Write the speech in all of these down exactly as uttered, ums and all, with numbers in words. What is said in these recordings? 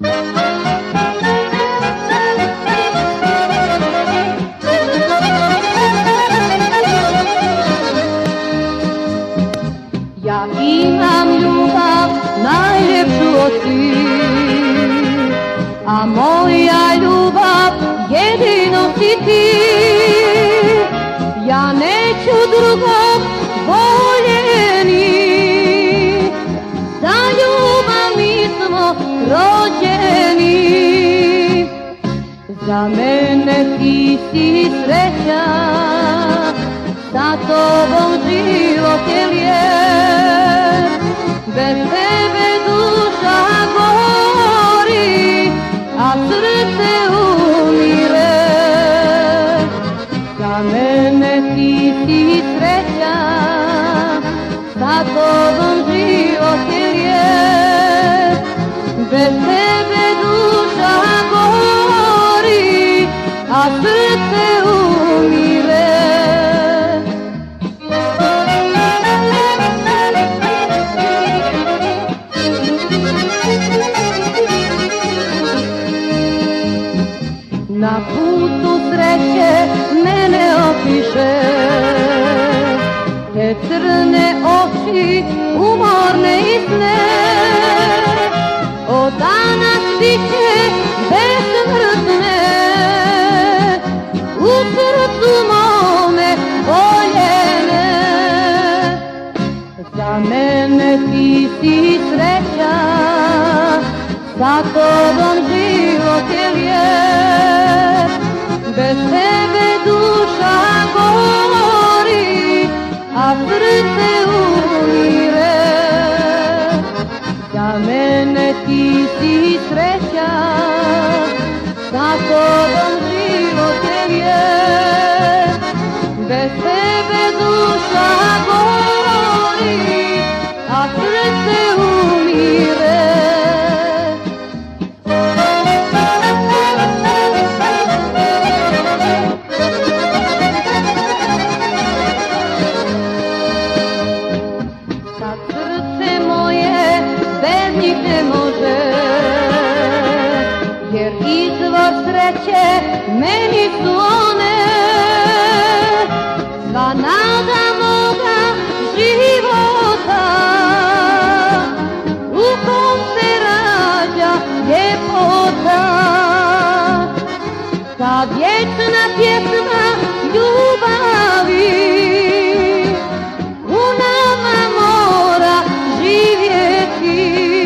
Ja imam ljubav najljepšu od svih, a moja ljubav jedino si ti. Ja neću drugog voljeni, za ljubav mi smo rođeni. Za mene ti si sreća, sa tobom život je lijep. Bez tebe duša gori, a srce umire. Za mene ti si sreća, sa tobom život je lijep. Bez tebe duša gori, a srce umire. Na putu sreće mene opiše, te crne oči umorne i sne. Od danas biće besmrtne, u srcu mome voljene. Za mene ti si sreća, sa tobom život je lijep. Bez tebe duša gori, a srce umire. Za mene ti si sreća, sa tobom život je lijep. Bez tebe duša gori, a srce umire. Sad srce moje bez njih ne može, jer izvor sreće meni su one. Sva nada moga života, u kom se rađa ljepota. Ta vječna pjesma ljubavi u nama mora živjeti.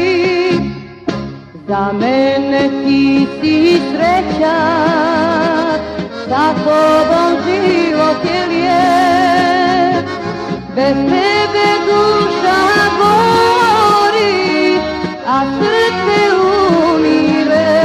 Za mene ti si sreća, sa tobom život je lijep. Bez tebe duša gori, a srce umire.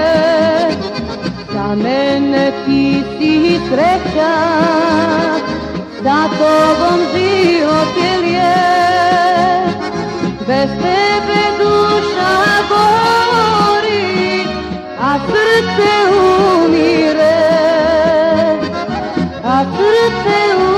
Za mene ti si sreća, sa tobom život je lijep. Bez tebe duša gori, a srce umire. A srce umire.